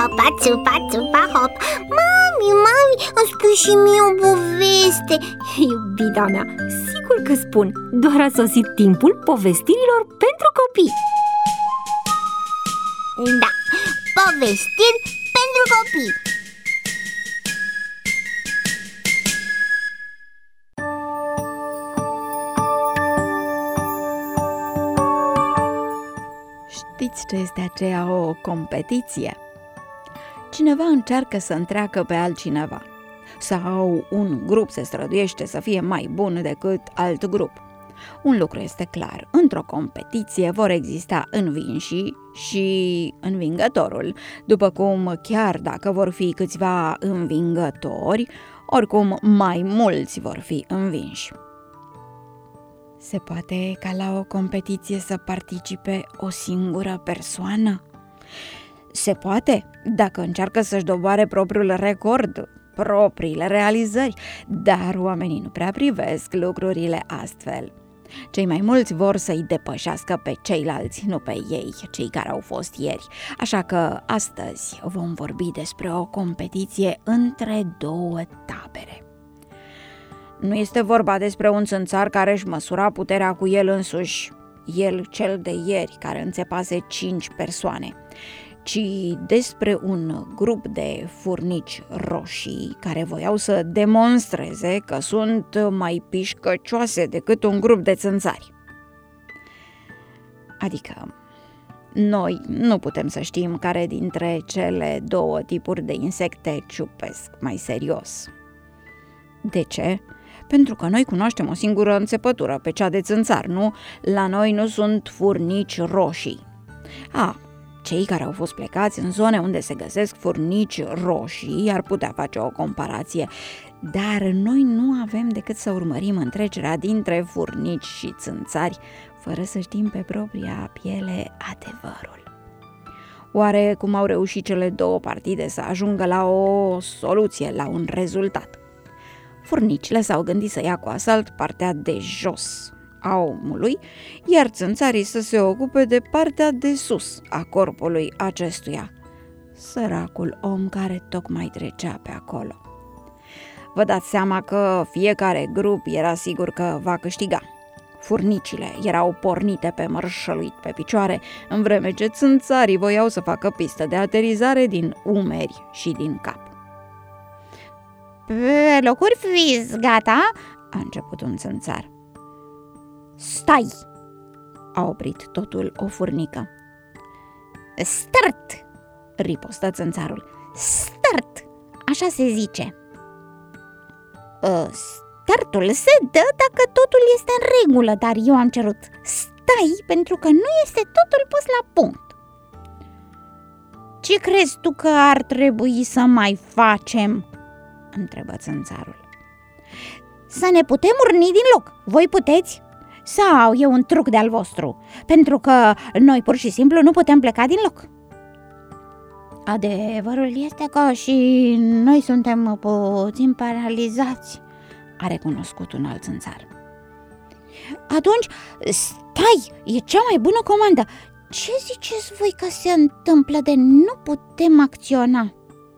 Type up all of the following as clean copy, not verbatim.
țupa, țupa, țupa, hop. Mami, îmi spui și mie o poveste. Iubita mea, sigur că spun. Doar a sosit timpul povestirilor pentru copii. Da, povestiri pentru copii. Știți ce este aceea o competiție? Cineva încearcă să întreacă pe altcineva sau un grup se străduiește să fie mai bun decât alt grup. Un lucru este clar, într-o competiție vor exista învinșii și învingătorul, după cum chiar dacă vor fi câțiva învingători, oricum mai mulți vor fi învinși. Se poate ca la o competiție să participe o singură persoană? Se poate, dacă încearcă să-și doboare propriul record, propriile realizări, dar oamenii nu prea privesc lucrurile astfel. Cei mai mulți vor să-i depășească pe ceilalți, nu pe ei, cei care au fost ieri. Așa că astăzi vom vorbi despre o competiție între două tabere. Nu este vorba despre un țânțar care își măsura puterea cu el însuși, el cel de ieri care înțepase 5 persoane, ci despre un grup de furnici roșii care voiau să demonstreze că sunt mai pișcăcioase decât un grup de țânțari. Adică, noi nu putem să știm care dintre cele două tipuri de insecte ciupesc mai serios. De ce? Pentru că noi cunoaștem o singură înțepătură, pe cea de țânțar, nu? La noi nu sunt furnici roșii. Cei care au fost plecați în zone unde se găsesc furnici roșii ar putea face o comparație, dar noi nu avem decât să urmărim întrecerea dintre furnici și țânțari, fără să știm pe propria piele adevărul. Oare cum au reușit cele două partide să ajungă la o soluție, la un rezultat? Furnicile s-au gândit să ia cu asalt partea de jos a omului, iar țânțarii să se ocupe de partea de sus a corpului acestuia. Săracul om care tocmai trecea pe acolo. Vă dați seama că fiecare grup era sigur că va câștiga. Furnicile erau pornite pe mărșăluit pe picioare, în vreme ce țânțarii voiau să facă pistă de aterizare din umeri și din cap. Pe locuri fiți gata? A început un țânțar. Stai! A oprit totul o furnică. Start! Ripostă țânțarul. Start! Așa se zice. Startul se dă dacă totul este în regulă, dar eu am cerut stai pentru că nu este totul pus la punct. Ce crezi tu că ar trebui să mai facem? Întrebă țânțarul. Să ne putem urni din loc. Voi puteți? Sau e un truc de-al vostru? Pentru că noi pur și simplu nu putem pleca din loc. Adevărul este că și noi suntem puțin paralizați, a recunoscut un alt țânțar. Atunci, stai, e cea mai bună comandă. Ce ziceți voi că se întâmplă de nu putem acționa?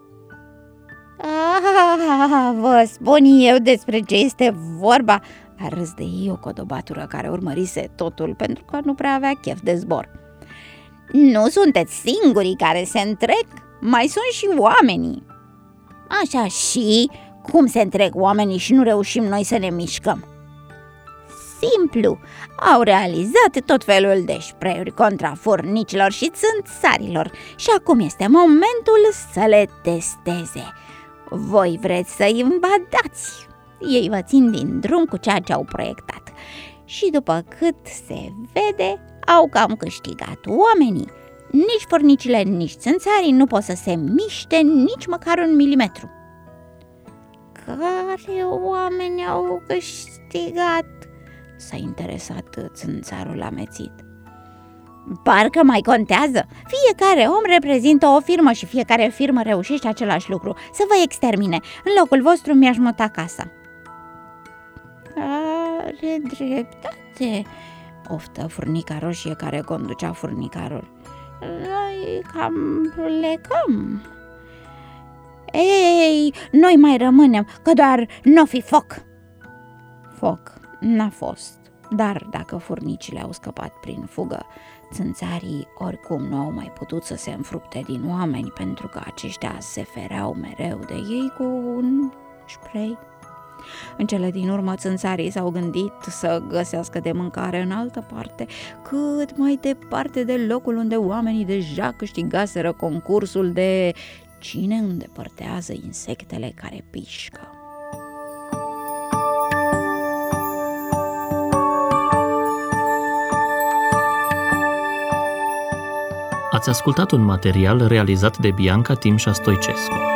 Vă spun eu despre ce este vorba, a râs de ei o codobatură care urmărise totul pentru că nu prea avea chef de zbor. Nu sunteți singurii care se întrec, mai sunt și oamenii. Așa, și cum se întrec oamenii și nu reușim noi să ne mișcăm? Simplu, au realizat tot felul de spray-uri contra furnicilor și țânțarilor și acum este momentul să le testeze. Voi vreți să-i invadați? Ei vă țin din drum cu ceea ce au proiectat și după cât se vede, au cam câștigat oamenii. Nici furnicile, nici țânțarii nu pot să se miște nici măcar 1 milimetru. Care oameni au câștigat? S-a interesat țânțarul amețit. Parcă mai contează. Fiecare om reprezintă o firmă și fiecare firmă reușește același lucru, să vă extermine. În locul vostru mi-aș muta casa. Are dreptate, oftă furnica roșie care conducea furnicarul. Noi cam plecăm. Ei, noi mai rămânem, că doar n-o fi foc. Foc n-a fost, dar dacă furnicile au scăpat prin fugă, țânțarii oricum nu au mai putut să se înfrupte din oameni, pentru că aceștia se fereau mereu de ei cu un spray. În cele din urmă, țânțarii s-au gândit să găsească de mâncare în altă parte, cât mai departe de locul unde oamenii deja câștigaseră concursul de cine îndepărtează insectele care pișcă. Ați ascultat un material realizat de Bianca Timșa Stoicescu.